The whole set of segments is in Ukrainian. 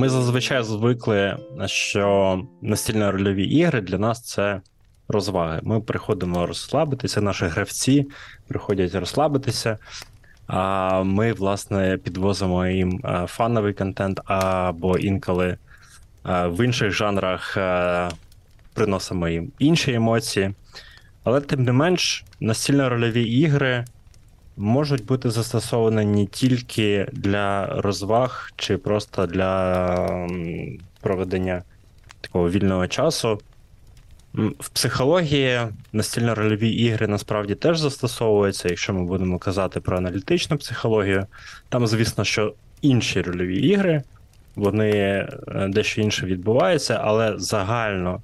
Ми зазвичай звикли, що настільно-рольові ігри для нас це розваги. Ми приходимо розслабитися, наші гравці приходять розслабитися, а ми, власне, підвозимо їм фановий контент або інколи в інших жанрах приносимо їм інші емоції. Але тим не менш, настільно-рольові ігри можуть бути застосовані не тільки для розваг чи просто для проведення такого вільного часу. В психології настільно-рольові ігри насправді теж застосовуються, якщо ми будемо казати про аналітичну психологію. Там, звісно, що інші рольові ігри, вони дещо інше відбуваються, але загально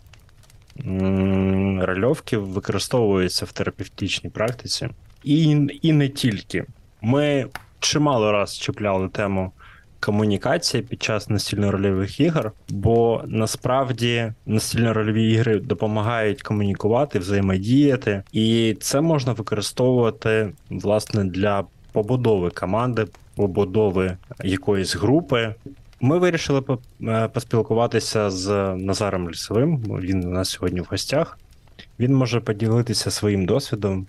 рольовки використовуються в терапевтичній практиці. І не тільки. Ми чимало раз чіпляли тему комунікації під час настільно-рольових ігор, бо насправді настільно-рольові ігри допомагають комунікувати, взаємодіяти, і це можна використовувати, власне, для побудови команди, побудови якоїсь групи. Ми вирішили поспілкуватися з Назаром Лісовим, він у нас сьогодні в гостях. Він може поділитися своїм досвідом,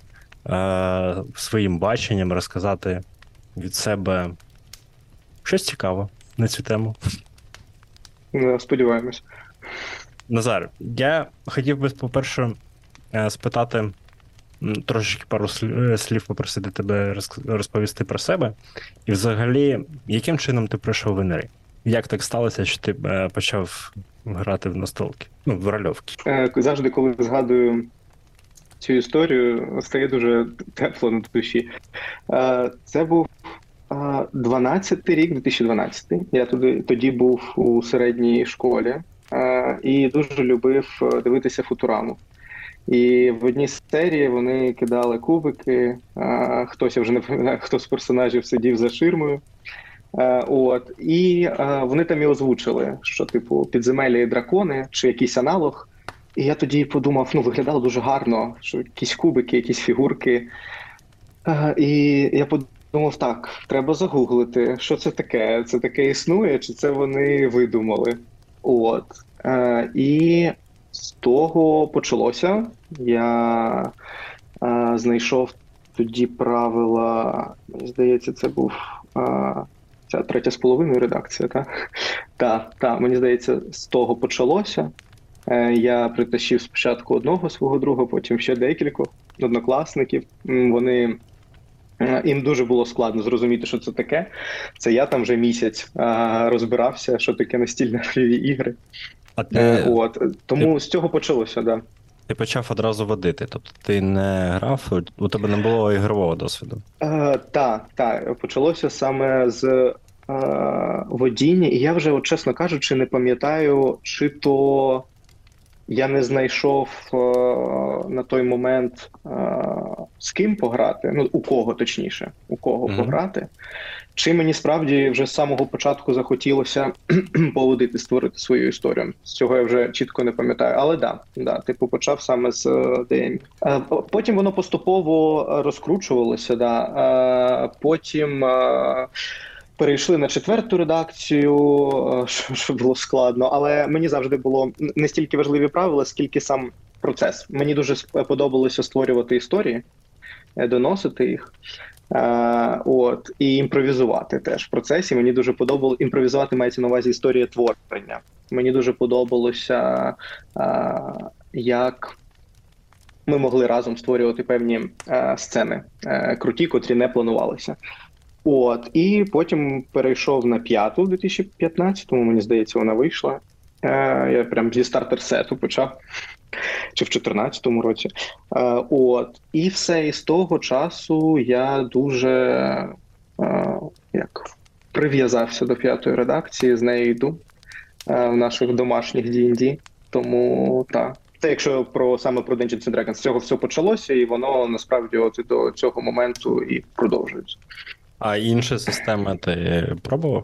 своїм баченням, розказати від себе щось цікаве на цю тему. Сподіваємось. Назар, я хотів би, по-перше, спитати, трошечки пару слів попросити тебе розповісти про себе. І взагалі, яким чином ти пройшов в НРІ? Як так сталося, що ти почав грати в настолки? Ну, в рольовки? Завжди, коли згадую цю історію, стає дуже тепло на душі. Це був 12-й рік, 2012-й. Я тоді був у середній школі і дуже любив дивитися Футураму. І в одній серії вони кидали кубики, хтось, я вже не пам'ятаю, хто з персонажів сидів за ширмою. І вони там і озвучили, що типу підземелля і дракони, чи якийсь аналог. І я тоді подумав, виглядало дуже гарно, що якісь кубики, якісь фігурки. І я подумав, так, треба загуглити, що це таке? Це таке існує, чи це вони видумали? І з того почалося. Я знайшов тоді правила, мені здається, це був ця 3,5 редакція, так? Так, мені здається, з того почалося. Я притащив спочатку одного свого друга, потім ще декількох однокласників. Їм дуже було складно зрозуміти, що це таке. Це я там вже місяць розбирався, що таке настільно-рольові ігри. Тому з цього почалося, да. Ти почав одразу водити, тобто ти не грав, у тебе не було ігрового досвіду? Так. Почалося саме з водіння, і я вже, чесно кажучи, не пам'ятаю, чи то я не знайшов на той момент з ким пограти, у кого точніше, пограти, чи мені справді вже з самого початку захотілося поводити, створити свою історію. З цього я вже чітко не пам'ятаю, але почав саме з ДМ. Потім воно поступово розкручувалося, потім перейшли на 4-ту редакцію, що було складно, але мені завжди було не стільки важливі правила, скільки сам процес. Мені дуже подобалося створювати історії, доносити їх, і імпровізувати теж в процесі. Мені дуже подобалося, імпровізувати мається на увазі історія творення. Мені дуже подобалося, як ми могли разом створювати певні сцени круті, котрі не планувалися. І потім перейшов на 5-ту в 2015-му, мені здається, вона вийшла. Я прям зі стартер-сету почав, чи в 2014 році. І все, і з того часу я дуже прив'язався до 5-ї редакції, з нею йду в наших домашніх D&D, тому так. Це якщо саме про Dungeons & Dragons, з цього все почалося, і воно насправді до цього моменту і продовжується. А інші системи ти пробував?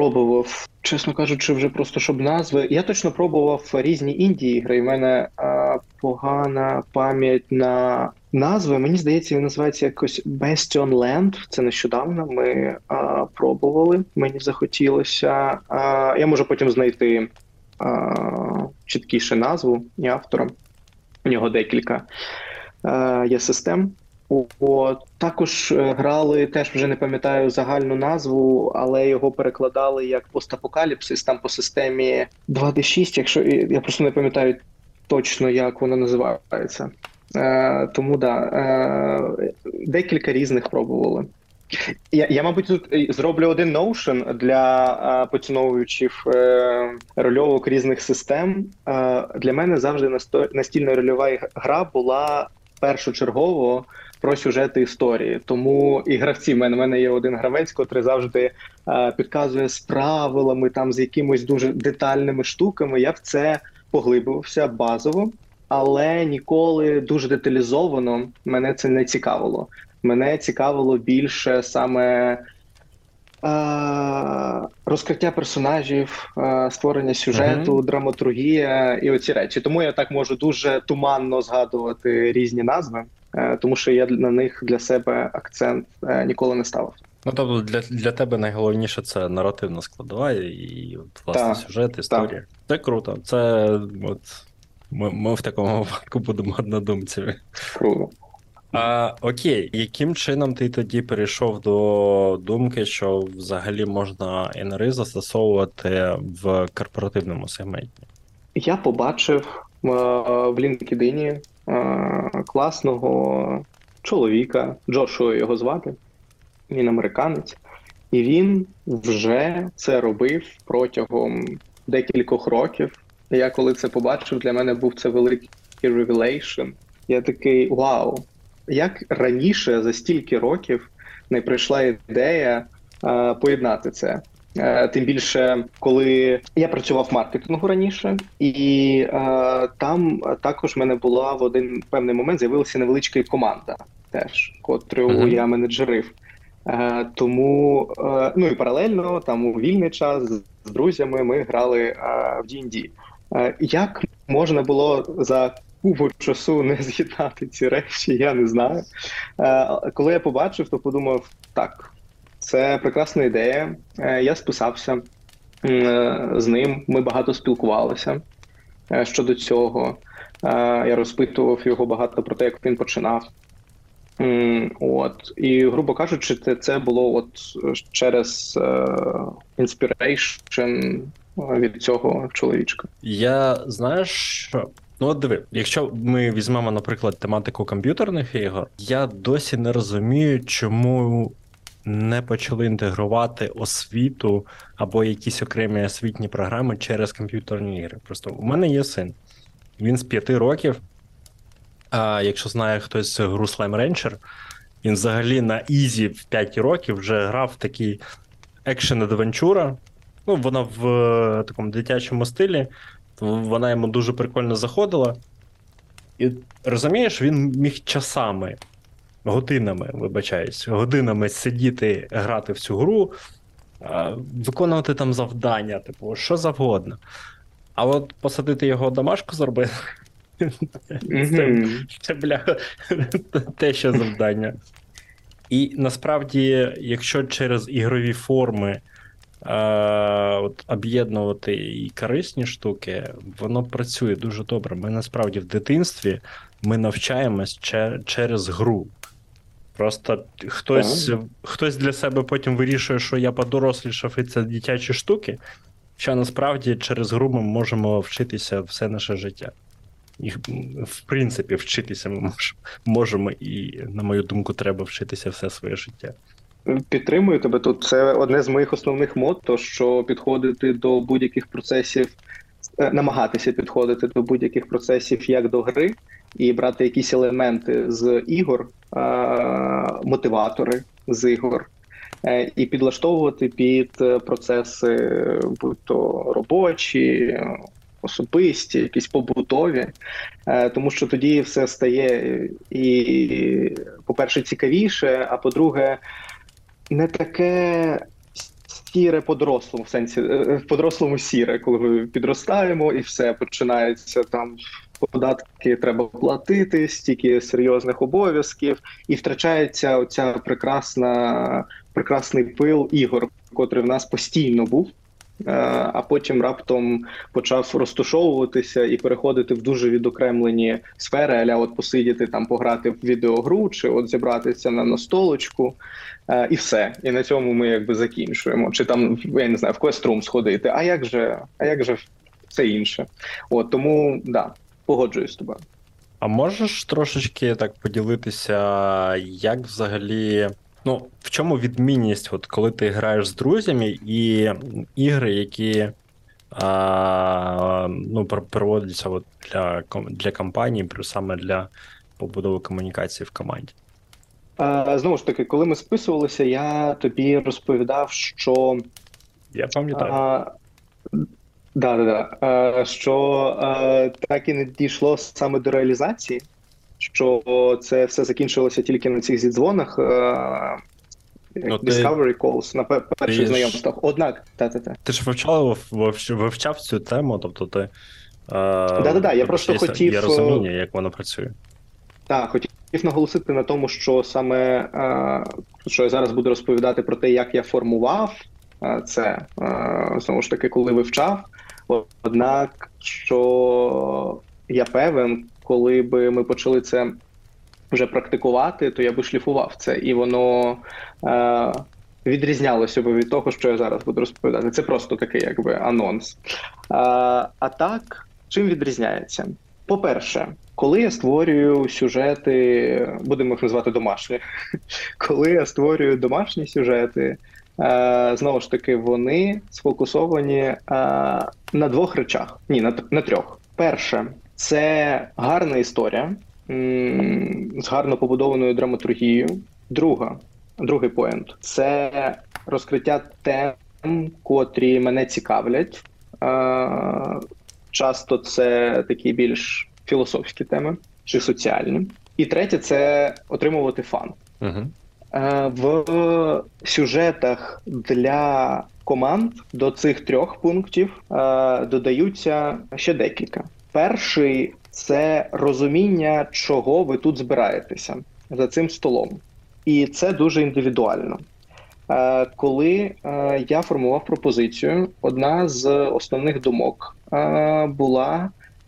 Пробував. Чесно кажучи, вже просто щоб назви. Я точно пробував різні інді-ігри. І в мене погана пам'ять на назви. Мені здається, він називається якось Bastion Land. Це нещодавно ми пробували. Мені захотілося. Я можу потім знайти чіткіше назву і автора. У нього декілька є систем. Також грали, теж вже не пам'ятаю загальну назву, але його перекладали як постапокаліпсис, там по системі 2D6, якщо я просто не пам'ятаю точно, як воно називається. Тому декілька різних пробували. Я, мабуть, тут зроблю один Notion для поціновувачів рольовок різних систем. Для мене завжди настільна рольова гра була першочергово про сюжети історії. Тому і гравці, в мене є один гравець, котрий завжди підказує з правилами, там, з якимось дуже детальними штуками. Я в це поглиблювався базово, але ніколи дуже деталізовано мене це не цікавило. Мене цікавило більше саме розкриття персонажів, створення сюжету, драматургія і оці речі. Тому я так можу дуже туманно згадувати різні назви, тому що я на них для себе акцент ніколи не ставив. Ну, тобто для тебе найголовніше це наративна складова і власне сюжет, історія. Це круто. Це ми в такому випадку будемо однодумцями. Круто. Окей, яким чином ти тоді перейшов до думки, що взагалі можна НРИ застосовувати в корпоративному сегменті? Я побачив в LinkedIn класного чоловіка, Джошуа його звати, він американець, і він вже це робив протягом декількох років. І я коли це побачив, для мене був це великий revelation. Я такий, вау, як раніше за стільки років не прийшла ідея поєднати це. Тим більше, коли я працював в маркетингу раніше, і там також в мене була в один певний момент з'явилася невеличка команда теж, котру я менеджерив. Тому, ну і паралельно, там у вільний час з друзями ми грали в D&D. Як можна було за купу часу не з'єднати ці речі, я не знаю. Коли я побачив, то подумав, так, це прекрасна ідея. Я списався з ним, ми багато спілкувалися щодо цього. Я розпитував його багато про те, як він починав. І, грубо кажучи, це було через inspiration від цього чоловічка. Я, знаєш, що? Ну, диви, якщо ми візьмемо, наприклад, тематику комп'ютерних ігор, я досі не розумію, чому не почали інтегрувати освіту або якісь окремі освітні програми через комп'ютерні ігри. Просто у мене є син. Він з 5 років, якщо знає хтось гру Slime Rancher, він взагалі на ізі в 5 років вже грав в такий екшен-адвенчура. Ну, вона в такому дитячому стилі, вона йому дуже прикольно заходила. І, розумієш, він міг часами, годинами сидіти, грати в цю гру, виконувати там завдання, типу, що завгодно. А от посадити його домашку зробити, це, бля, те ще завдання. І насправді, якщо через ігрові форми об'єднувати і корисні штуки, воно працює дуже добре. Ми насправді в дитинстві ми навчаємось через гру. Просто хтось для себе потім вирішує, що я подорослішав і це дитячі штуки, що насправді через гру ми можемо вчитися все наше життя. І, в принципі, вчитися ми можемо і, на мою думку, треба вчитися все своє життя. Підтримую тебе тут. Це одне з моїх основних мотто, що підходити до будь-яких процесів, намагатися підходити до будь-яких процесів як до гри і брати якісь елементи з ігор, мотиватори з ігор, і підлаштовувати під процеси, будь-то робочі, особисті, якісь побутові, тому що тоді все стає і, по-перше, цікавіше, а по-друге, не таке сіре по-дорослому, в сенсі, в по-дорослому сіре, коли ми підростаємо і все, починається там податки треба платити, стільки серйозних обов'язків, і втрачається оця прекрасний пил ігор, котрий в нас постійно був. А потім раптом почав розташовуватися і переходити в дуже відокремлені сфери, аля от посидіти там, пограти в відеогру, чи от зібратися на настолочку, і все. І на цьому ми якби закінчуємо. Чи там, я не знаю, в Quest Room сходити. А як же все інше? От, тому, да, погоджуюсь з тобою. А можеш трошечки так поділитися, як взагалі, ну, в чому відмінність, от коли ти граєш з друзями, і ігри, які ну, проводяться от для компанії, саме для побудови комунікації в команді? Знову ж таки, коли ми списувалися, я тобі розповідав, що Я пам'ятаю. Що так і не дійшло саме до реалізації, що це все закінчилося тільки на цих зідзвонах, Discovery Calls, на перших знайомствах. Однак, Ти ж вивчав цю тему, тобто ти... я просто хотів... Є розуміння, як воно працює. Так, хотів наголосити на тому, що саме, що я зараз буду розповідати про те, як я формував це, знову ж таки, коли вивчав. Однак, що я певен, коли би ми почали це вже практикувати, то я би шліфував це, і воно відрізнялося би від того, що я зараз буду розповідати. Це просто такий якби анонс. А так, чим відрізняється? По-перше, коли я створюю сюжети, будемо їх називати домашні, коли я створюю домашні сюжети, знову ж таки, вони сфокусовані на двох речах. Ні, на трьох. Перше, це гарна історія з гарно побудованою драматургією. Другий поінт – це розкриття тем, котрі мене цікавлять. Часто це такі більш філософські теми чи соціальні. І третє – це отримувати фан. Угу. В сюжетах для команд до цих трьох пунктів додаються ще декілька. Перший – це розуміння, чого ви тут збираєтеся за цим столом. І це дуже індивідуально. Коли я формував пропозицію, одна з основних думок була,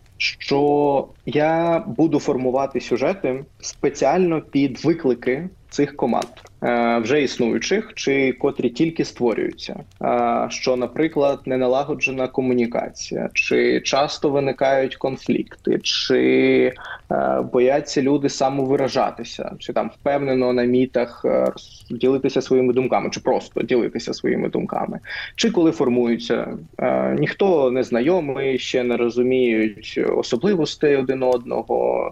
що я буду формувати сюжети спеціально під виклики цих команд, вже існуючих, чи котрі тільки створюються. Що, наприклад, неналагоджена комунікація, чи часто виникають конфлікти, чи бояться люди самовиражатися, чи там впевнено на мітах ділитися своїми думками, чи просто ділитися своїми думками. Чи коли формуються, ніхто не знайомий, ще не розуміють особливостей один одного,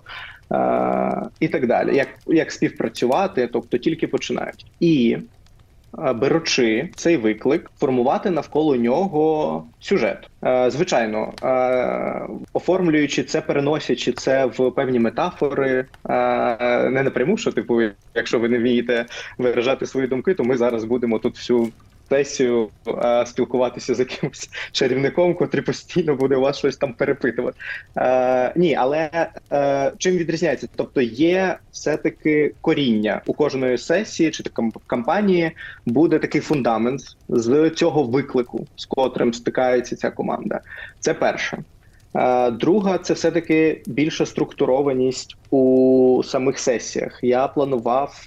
і так далі. Як співпрацювати, тобто тільки починають. І, беручи цей виклик, формувати навколо нього сюжет. Звичайно, оформлюючи це, переносячи це в певні метафори, не напряму, що, типу, якщо ви не вмієте виражати свої думки, то ми зараз будемо тут всю сесію спілкуватися з якимось чарівником, котрий постійно буде у вас щось там перепитувати. Ні, але чим відрізняється? Тобто є все-таки коріння у кожної сесії чи кампанії буде такий фундамент з цього виклику, з котрим стикається ця команда. Це перше. Друга – це все-таки більша структурованість у самих сесіях. Я планував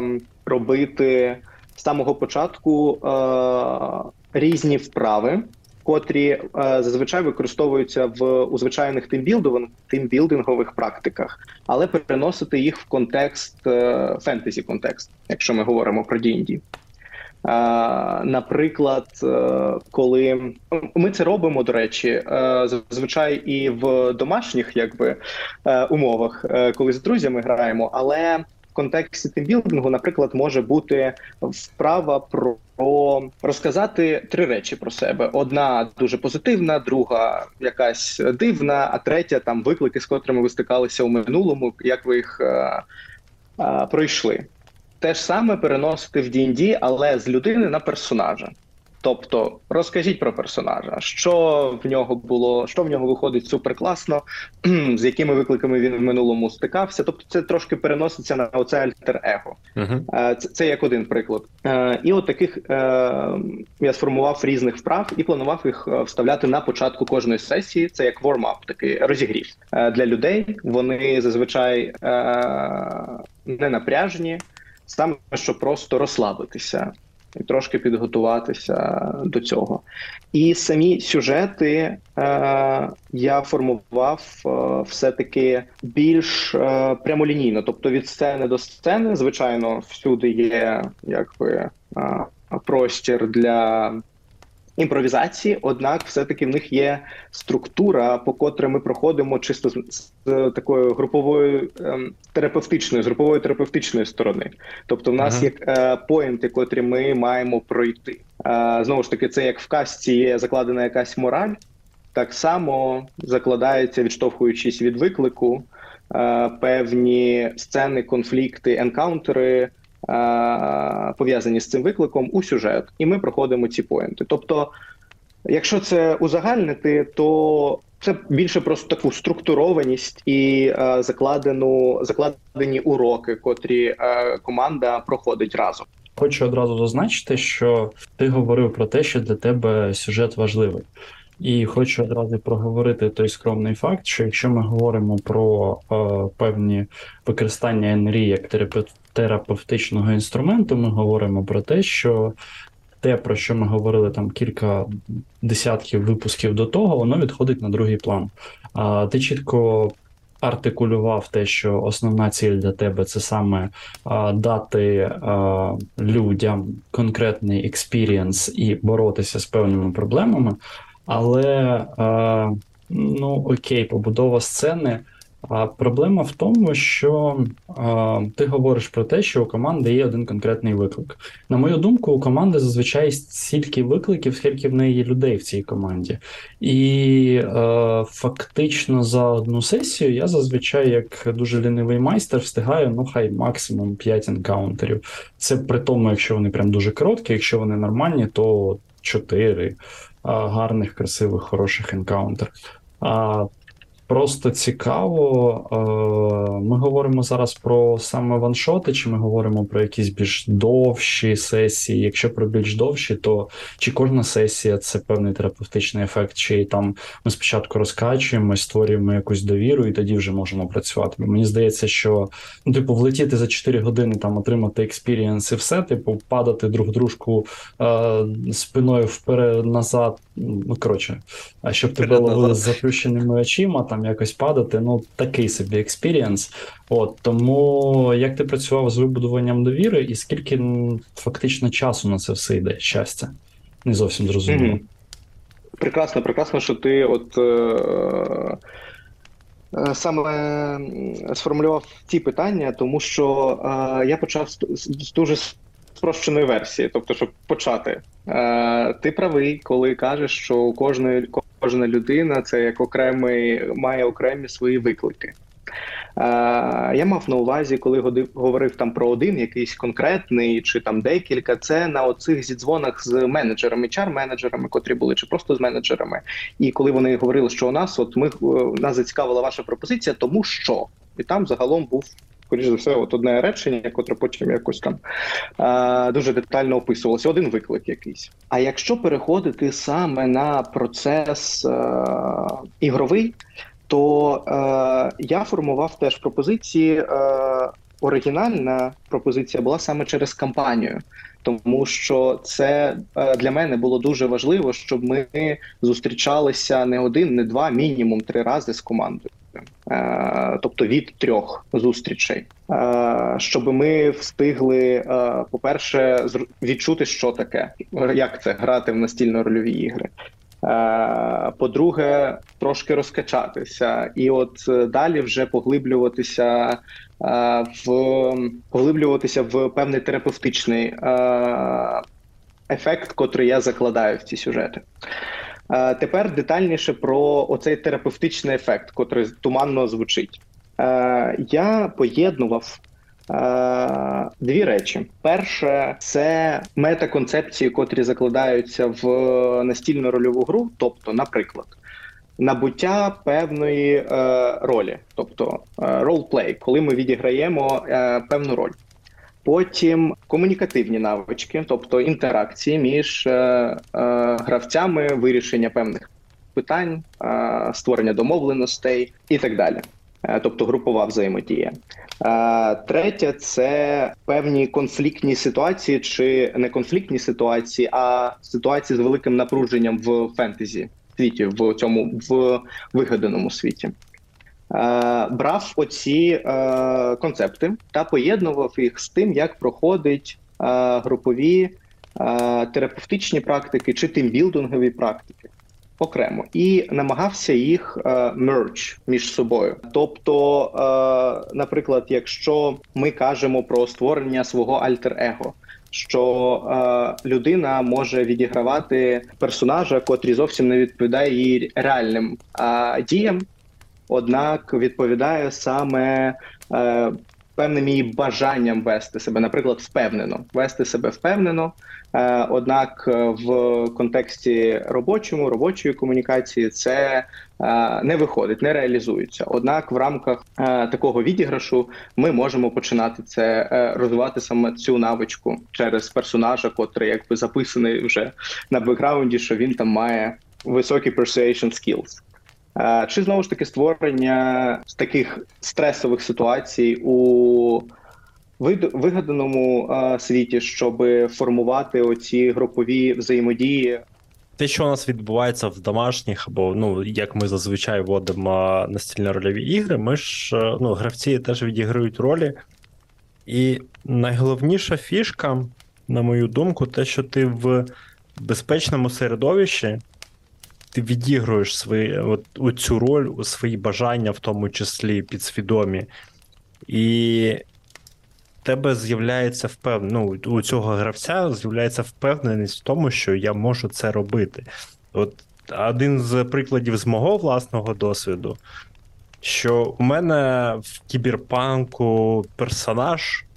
робити з самого початку різні вправи, котрі зазвичай використовуються у звичайних тимбілдингових практиках, але переносити їх в контекст, фентезі-контекст, якщо ми говоримо про D&D. Наприклад, коли ми це робимо, до речі, зазвичай і в домашніх умовах, коли з друзями граємо, але в контексті тимбілдингу, наприклад, може бути вправа про розказати 3 речі про себе. Одна дуже позитивна, друга якась дивна, а третя там виклики, з котрими ви стикалися у минулому, як ви їх пройшли. Те ж саме переносити в D&D, але з людини на персонажа. Тобто, розкажіть про персонажа, що в нього було, що в нього виходить суперкласно, з якими викликами він в минулому стикався. Тобто, це трошки переноситься на оце альтер-его. Угу. Це як один приклад. І от таких я сформував різних вправ і планував їх вставляти на початку кожної сесії. Це як warm-up, такий розігрів для людей. Вони зазвичай не напряжені, саме щоб просто розслабитися і трошки підготуватися до цього. І самі сюжети я формував все-таки більш прямолінійно, тобто від сцени до сцени. Звичайно, всюди є якби простір для імпровізації, однак все-таки в них є структура, по котрій ми проходимо чисто з такою груповою терапевтичної сторони. Тобто в нас є поінти, котрі ми маємо пройти. Знову ж таки, це як в казці є закладена якась мораль, так само закладається, відштовхуючись від виклику, певні сцени, конфлікти, енкаунтери, пов'язані з цим викликом у сюжет, і ми проходимо ці поінти. Тобто, якщо це узагальнити, то це більше просто таку структурованість і закладені уроки, котрі команда проходить разом. Хочу одразу зазначити, що ти говорив про те, що для тебе сюжет важливий. І хочу одразу проговорити той скромний факт, що якщо ми говоримо про певні використання НРІ як терапевтичного інструменту, ми говоримо про те, що те, про що ми говорили там кілька десятків випусків до того, воно відходить на другий план. Ти чітко артикулював те, що основна ціль для тебе – це саме дати людям конкретний експірієнс і боротися з певними проблемами. Але, ну окей, побудова сцени. Проблема в тому, що ти говориш про те, що у команди є один конкретний виклик. На мою думку, у команди зазвичай стільки викликів, скільки в неї є людей в цій команді. І фактично за одну сесію я зазвичай, як дуже лінивий майстер, встигаю, ну хай максимум 5 енкаунтерів. Це при тому, якщо вони прям дуже короткі, якщо вони нормальні, то 4 гарних, красивих, хороших енкаунтер. Просто цікаво, ми говоримо зараз про саме ваншоти, чи ми говоримо про якісь більш довші сесії? Якщо про більш довші, то чи кожна сесія – це певний терапевтичний ефект, чи там ми спочатку розкачуємо, створюємо якусь довіру і тоді вже можемо працювати? Мені здається, що ну, типу, влетіти за 4 години, там, отримати експірієнс і все, типу, падати друг дружку спиною вперед-назад, ну, коротше, а щоб тебе ловили з заплющеними очима, там якось падати, ну, такий собі експірієнс. От, тому як ти працював з вибудуванням довіри і скільки фактично часу на це все йде? Щастя? Не зовсім зрозуміло. Прекрасно, що ти от саме сформулював ці питання, тому що я почав з дуже спрощеної версії, тобто, щоб почати. Ти правий, коли кажеш, що кожна людина це як має окремі свої виклики. Я мав на увазі, коли говорив там про один якийсь конкретний, чи там декілька, це на оцих зідзвонах з менеджерами, HR-менеджерами, котрі були, чи просто з менеджерами. І коли вони говорили, що нас зацікавила ваша пропозиція, тому що. І там загалом був, скоріш за все, от одне речення, котре потім якось там дуже детально описувалося. Один виклик якийсь. А якщо переходити саме на процес ігровий, то я формував теж пропозиції. Оригінальна пропозиція була саме через кампанію, тому що це для мене було дуже важливо, щоб ми зустрічалися не один, не два, мінімум 3 рази з командою. Тобто від 3 зустрічей. Щоб ми встигли, по-перше, відчути, що таке, як це грати в настільно-рольові ігри. По-друге, трошки розкачатися. І от далі вже поглиблюватися в певний терапевтичний ефект, котрий я закладаю в ці сюжети. Тепер детальніше про оцей терапевтичний ефект, котрий туманно звучить. Я поєднував Дві речі. Перше, це метаконцепції, котрі закладаються в настільну рольову гру, тобто, наприклад, набуття певної ролі, тобто ролплей, коли ми відіграємо певну роль. Потім комунікативні навички, тобто інтеракції між гравцями, вирішення певних питань, створення домовленостей і так далі. Тобто групова взаємодія. Третє – це певні конфліктні ситуації, чи не конфліктні ситуації, а ситуації з великим напруженням в фентезі світі, в вигаданому світі. Брав оці концепти та поєднував їх з тим, як проходить групові терапевтичні практики чи тимбілдингові практики окремо, і намагався їх merge між собою. Тобто, наприклад, якщо ми кажемо про створення свого альтер-его, що людина може відігравати персонажа, котрий зовсім не відповідає її реальним діям, однак відповідає саме певним її бажанням вести себе, наприклад, вести себе впевнено, однак в контексті робочої комунікації це не виходить, не реалізується. Однак в рамках такого відіграшу ми можемо починати це розвивати саме цю навичку через персонажа, котрий якби записаний вже на бекграунді, що він там має високі persuasion skills. Чи знову ж таки створення таких стресових ситуацій у вигаданому світі, щоб формувати оці групові взаємодії. Те, що у нас відбувається в домашніх, або як ми зазвичай вводимо настільно-рольові ігри, ми ж гравці теж відіграють ролі. І найголовніша фішка, на мою думку, те, що ти в безпечному середовищі ти відігруєш цю роль, свої бажання, в тому числі підсвідомі. І тебе з'являється у цього гравця з'являється впевненість в тому, що я можу це робити. От один з прикладів з мого власного досвіду, що у мене в кіберпанку персонаж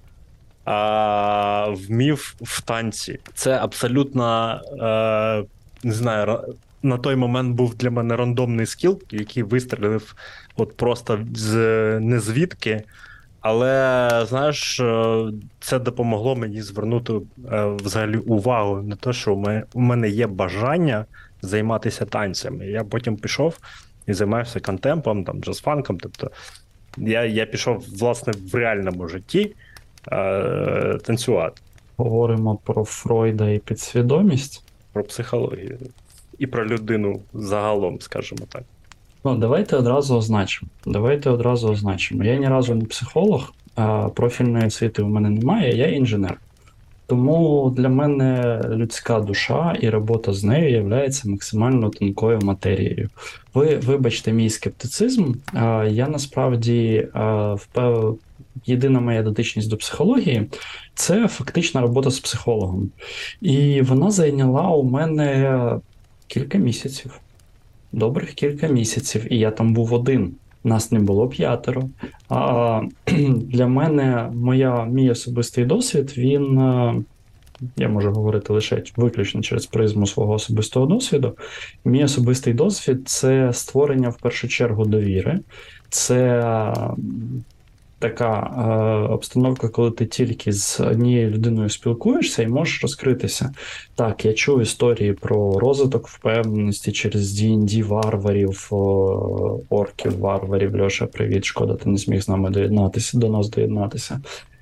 вмів в танці. Це абсолютно, не знаю, на той момент був для мене рандомний скіл, який вистрілив от просто не звідки. Але, знаєш, це допомогло мені звернути взагалі увагу на те, що у мене є бажання займатися танцями. Я потім пішов і займався контемпом, джаз-фанком. Тобто я пішов, власне, в реальному житті танцювати. Говоримо про Фройда і підсвідомість. Про психологію. І про людину загалом, скажімо так. Давайте одразу означимо. Я ні разу не психолог, профільної освіти у мене немає, я інженер. Тому для мене людська душа і робота з нею є максимально тонкою матерією. Вибачте мій скептицизм, я насправді єдина моя дотичність до психології – це фактична робота з психологом. І вона зайняла у мене кілька місяців. Добрих кілька місяців, і я там був один. Нас не було 5. Для мене мій особистий досвід, я можу говорити лише виключно через призму свого особистого досвіду. Мій особистий досвід – це створення, в першу чергу, довіри. Це така обстановка, коли ти тільки з однією людиною спілкуєшся і можеш розкритися. Так, я чув історії про розвиток впевненості через D&D варварів, орків варварів. Льоша, привіт, шкода, ти не зміг з нами до нас доєднатися.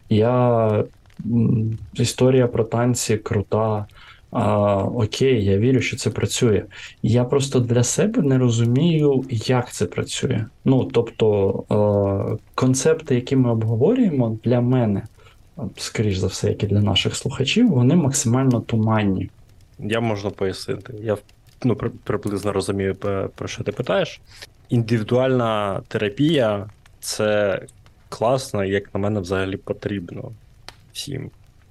Історія про танці крута. Окей, я вірю, що це працює. Я просто для себе не розумію, як це працює. Тобто, концепти, які ми обговорюємо, для мене, скоріш за все, як і для наших слухачів, вони максимально туманні. Я можу пояснити. Я приблизно розумію, про що ти питаєш. Індивідуальна терапія – це класно, як на мене, взагалі потрібно всім.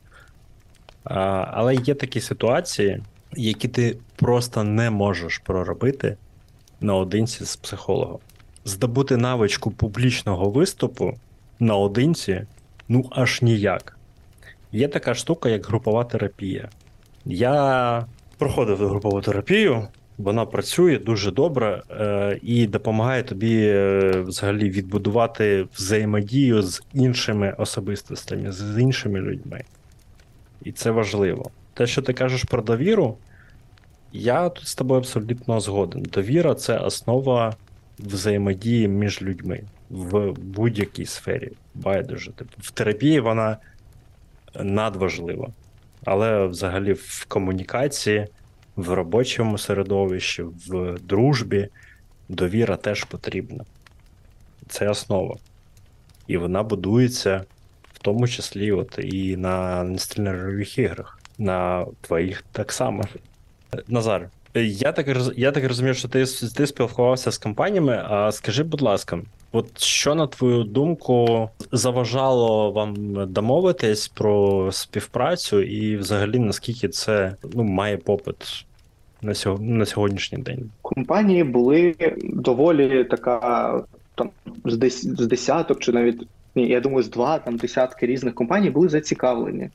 Але є такі ситуації, які ти просто не можеш проробити наодинці з психологом. Здобути навичку публічного виступу наодинці Ну, аж ніяк. Є така штука, як групова терапія. Я проходив групову терапію, вона працює дуже добре і допомагає тобі взагалі відбудувати взаємодію з іншими особистостями, з іншими людьми. І це важливо. Те, що ти кажеш про довіру, я тут з тобою абсолютно згоден. Довіра це основа взаємодії між людьми в будь-якій сфері. Байдуже. Типу, в терапії вона надважлива. Але взагалі в комунікації, в робочому середовищі, в дружбі довіра теж потрібна. Це основа. І вона будується в тому числі от і на настільно-рольових іграх, на твоїх так само. Назар, я так розумію, що ти спілкувався з компаніями, а скажи, будь ласка, от що, на твою думку, заважало вам домовитись про співпрацю і взагалі наскільки це має попит на сьогоднішній день? Компанії були доволі така, там, з десяток, чи навіть, ні, я думаю, з десятки різних компаній були зацікавлені.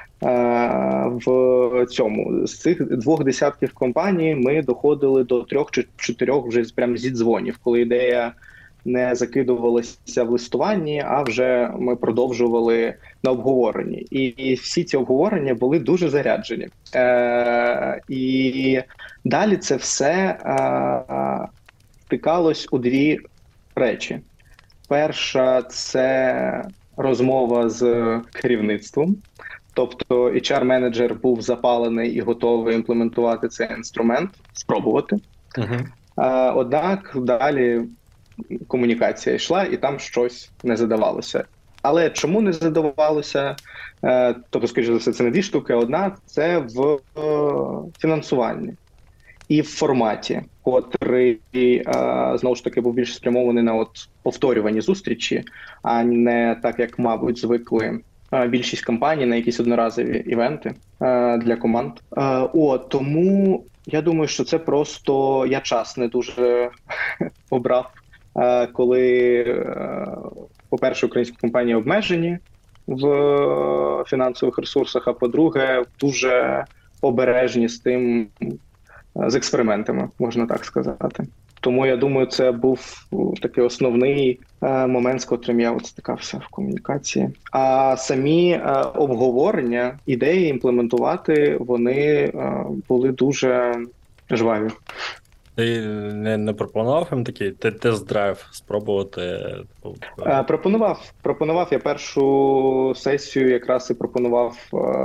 В цьому. З цих 2 десятків компаній ми доходили до 3 чи 4 вже прям зі дзвонів, коли ідея не закидувалася в листуванні, а вже ми продовжували на обговоренні. І всі ці обговорення були дуже заряджені. І далі це все втикалось у 2 речі. Перша – це розмова з керівництвом. Тобто HR-менеджер був запалений і готовий імплементувати цей інструмент, спробувати. Однак далі комунікація йшла, і там щось не задавалося. Але чому не задавалося? Тобто, скажімо за все, це не 2 штуки. Одна – це в фінансуванні і в форматі, котрий, знову ж таки, був більш спрямований на повторювані зустрічі, а не так, як, мабуть, звикли більшість компаній на якісь одноразові івенти для команд. Тому я думаю, що це просто я час не дуже обрав, коли, по-перше, українські компанії обмежені в фінансових ресурсах, а по-друге, дуже обережні з експериментами, можна так сказати. Тому, я думаю, це був такий основний момент, з котрим я стикався в комунікації. А самі обговорення, ідеї імплементувати, вони були дуже жваві. Ти не пропонував їм такий тест-драйв спробувати? Пропонував. Я першу сесію якраз і пропонував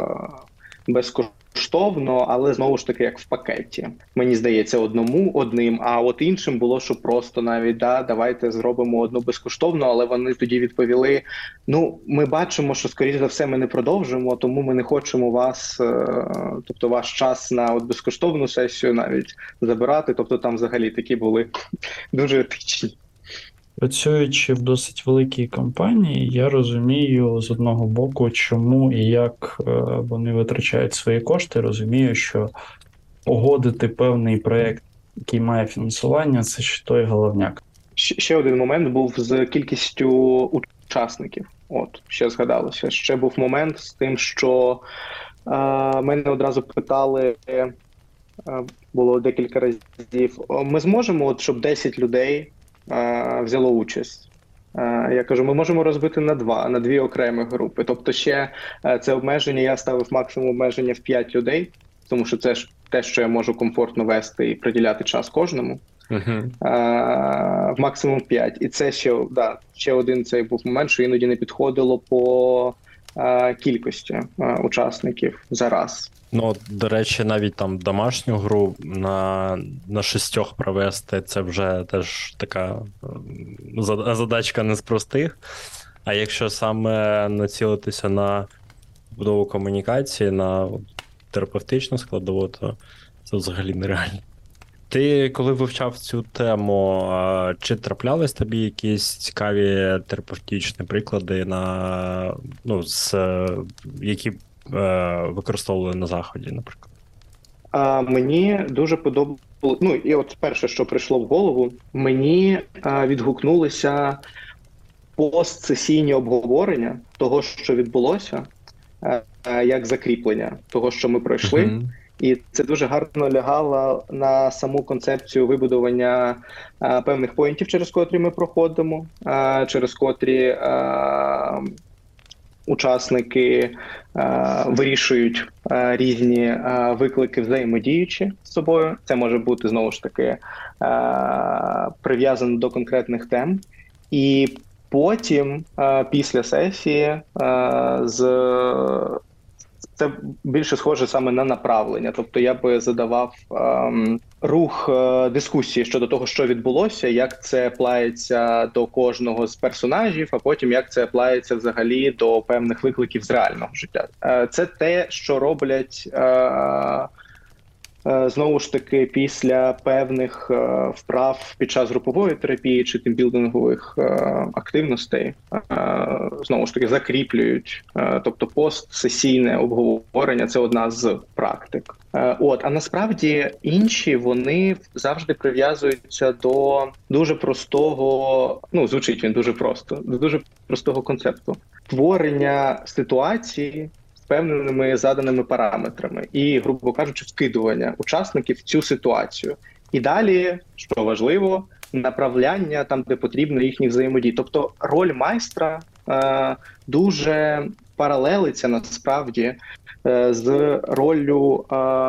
безкоштовно, але знову ж таки як в пакеті. Мені здається, одним, а от іншим було, що просто навіть давайте зробимо одну безкоштовно, але вони тоді відповіли: ми бачимо, що скоріш за все ми не продовжимо, тому ми не хочемо вас, тобто ваш час на безкоштовну сесію навіть забирати. Тобто там взагалі такі були дуже етичні. Працюючи в досить великій компанії, я розумію з одного боку, чому і як вони витрачають свої кошти. Розумію, що погодити певний проєкт, який має фінансування, це ще той головняк. Ще один момент був з кількістю учасників. Ще згадалося. Ще був момент з тим, що мене одразу питали, було декілька разів, ми зможемо, щоб 10 людей взяло участь. Я кажу, ми можемо розбити на 2 окремі групи. Тобто ще це обмеження, я ставив максимум обмеження в 5 людей, тому що це ж те, що я можу комфортно вести і приділяти час кожному. В максимум 5. І це ще один цей був момент, що іноді не підходило по кількості учасників за раз. До речі, навіть там домашню гру на 6 провести, це вже теж така задачка не з простих. А якщо саме націлитися на будову комунікації, на терапевтичну складову, то це взагалі нереально. Ти, коли вивчав цю тему, чи траплялись тобі якісь цікаві терапевтичні приклади, які використовували на Заході, наприклад? Мені дуже подобалося, і перше, що прийшло в голову, мені відгукнулися постсесійні обговорення того, що відбулося, як закріплення того, що ми пройшли. І це дуже гарно лягало на саму концепцію вибудування певних поінтів, через котрі ми проходимо, через котрі учасники вирішують різні виклики, взаємодіючи з собою. Це може бути, знову ж таки, прив'язано до конкретних тем. І потім, після сесії, це більше схоже саме на направлення. Тобто я би задавав рух дискусії щодо того, що відбулося, як це плається до кожного з персонажів, а потім як це плається взагалі до певних викликів з реального життя. Це те, що роблять знову ж таки після певних вправ під час групової терапії чи тимбілдингових активностей, знову ж таки закріплюють. Тобто постсесійне обговорення – це одна з практик. А насправді інші, вони завжди прив'язуються до дуже простого, звучить він дуже просто, до дуже простого концепту. Творення ситуації певними заданими параметрами і, грубо кажучи, вкидування учасників в цю ситуацію. І далі, що важливо, направляння там, де потрібно їхніх взаємодій. Тобто роль майстра дуже паралелиться насправді з роллю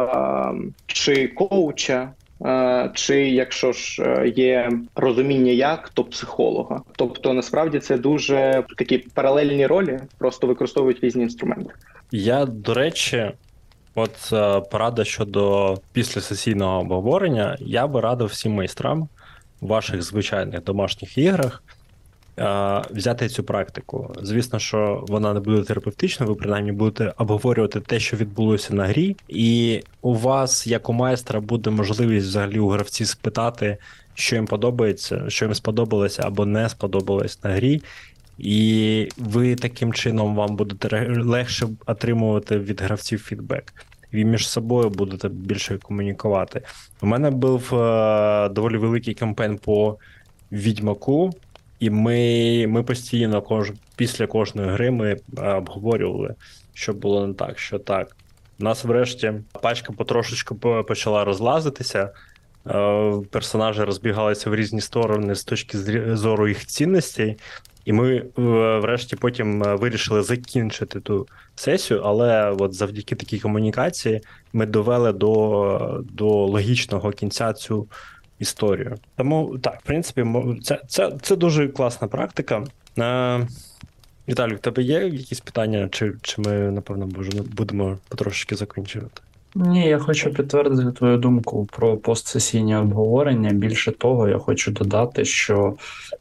чи коуча, чи, якщо ж є розуміння як, то психолога. Тобто, насправді, це дуже такі паралельні ролі, просто використовують різні інструменти. Я, до речі, порада щодо післясесійного обговорення, я би радив всім майстрам в ваших звичайних домашніх іграх взяти цю практику. Звісно, що вона не буде терапевтичною, ви принаймні будете обговорювати те, що відбулося на грі, і у вас, як у майстра, буде можливість взагалі у гравців спитати, що їм подобається, що їм сподобалося або не сподобалось на грі, і ви таким чином вам будете легше отримувати від гравців фідбек. Ви між собою будете більше комунікувати. У мене був доволі великий кампейн по Відьмаку, і ми постійно після кожної гри ми обговорювали, що було не так, що так. У нас врешті пачка потрошечку почала розлазитися, персонажі розбігалися в різні сторони з точки зору їх цінностей, і ми врешті потім вирішили закінчити ту сесію, але от завдяки такій комунікації ми довели до логічного кінця цю історію. Тому, так, в принципі, це дуже класна практика. Віталій, в тебе є якісь питання, чи ми, напевно, будемо потрошки закінчувати? Ні, я хочу підтвердити твою думку про постсесійні обговорення. Більше того, я хочу додати, що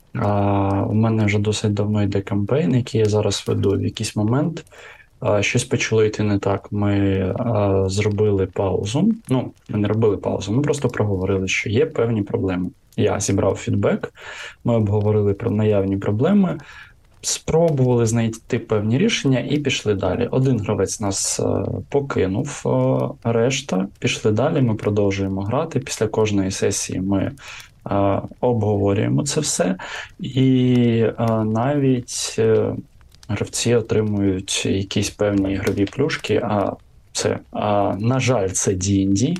у мене вже досить давно йде кампейн, який я зараз веду. В якийсь момент щось почало йти не так. Ми зробили паузу. Ми не робили паузу, ми просто проговорили, що є певні проблеми. Я зібрав фідбек, ми обговорили про наявні проблеми, спробували знайти певні рішення і пішли далі. Один гравець нас покинув, решта пішли далі, ми продовжуємо грати. Після кожної сесії ми обговорюємо це все. І навіть гравці отримують якісь певні ігрові плюшки, на жаль, це D&D.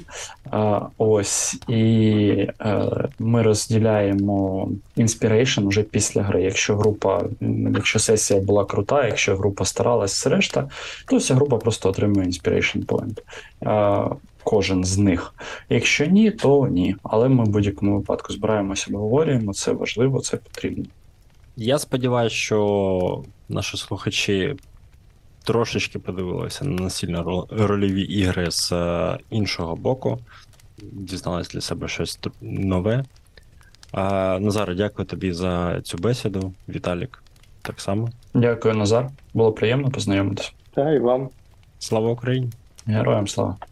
І ми розділяємо inspiration вже після гри. Якщо сесія була крута, якщо група старалась, все решта, то вся група просто отримує inspiration point. Кожен з них. Якщо ні, то ні. Але ми в будь-якому випадку збираємося, обговорюємо, це важливо, це потрібно. Я сподіваюся, що наші слухачі трошечки подивилися на настільно-рольові ігри з іншого боку, дізналися для себе щось нове. Назаре, дякую тобі за цю бесіду. Віталік, так само. Дякую, Назар. Було приємно познайомитися. Та і вам. Слава Україні! Героям слава!